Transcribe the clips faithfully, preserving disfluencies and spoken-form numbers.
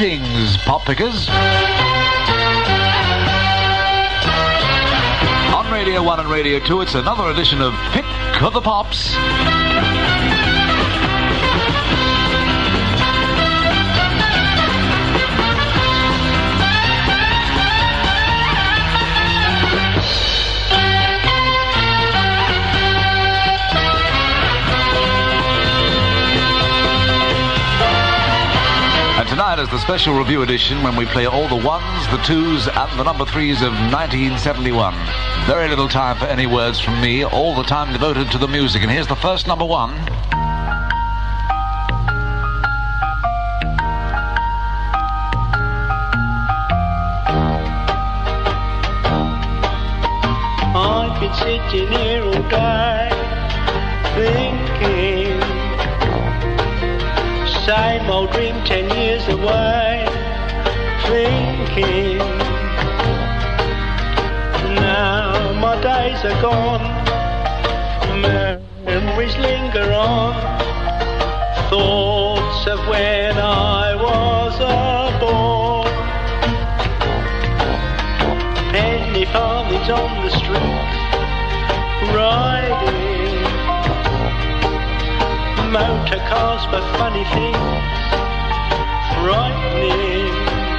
Greetings, pop pickers. On Radio one and Radio two, it's another edition of Pick of the Pops. Tonight is the special review edition when we play all the ones, the twos, and the number threes of nineteen seventy-one. Very little time for any words from me, all the time devoted to the music. And here's the first number one. I've been sitting here all day, thinking, same old dream ten years away, thinking, now my days are gone, memories linger on, thoughts of when I was a boy, penny farthings on the street, riding motor cars for funny things, frightening,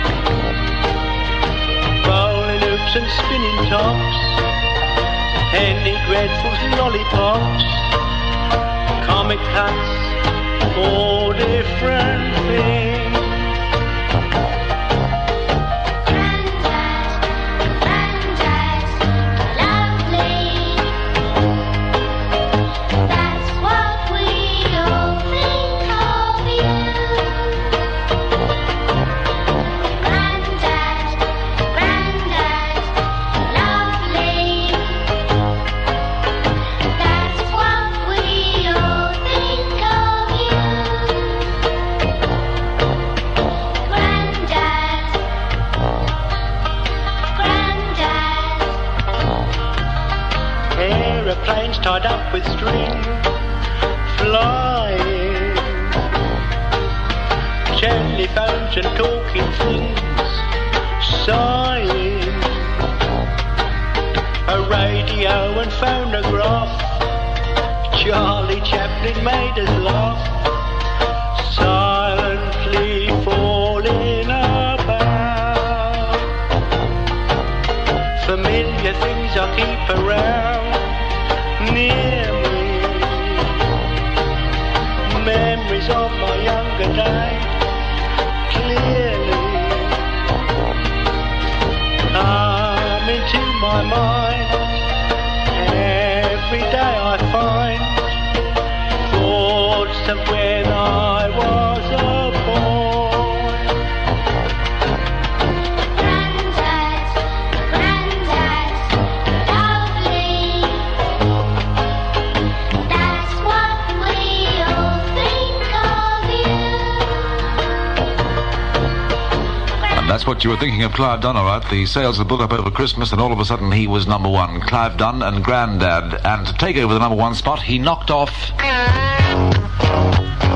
bowling hoops and spinning tops, penny dreadfuls and lollipops, comic cuts, all different things. Aeroplanes tied up with string, flying, telephones and talking things, sighing, a radio and phonograph, Charlie Chaplin made us laugh, silently falling about, familiar things I keep around, near me, memories of my younger days, clearly, come into my mind, every day I find, thoughts of when I was a boy. That's what you were thinking of Clive Dunn, all right. The sales had built up over Christmas, and all of a sudden he was number one. Clive Dunn and Grandad. And to take over the number one spot, he knocked off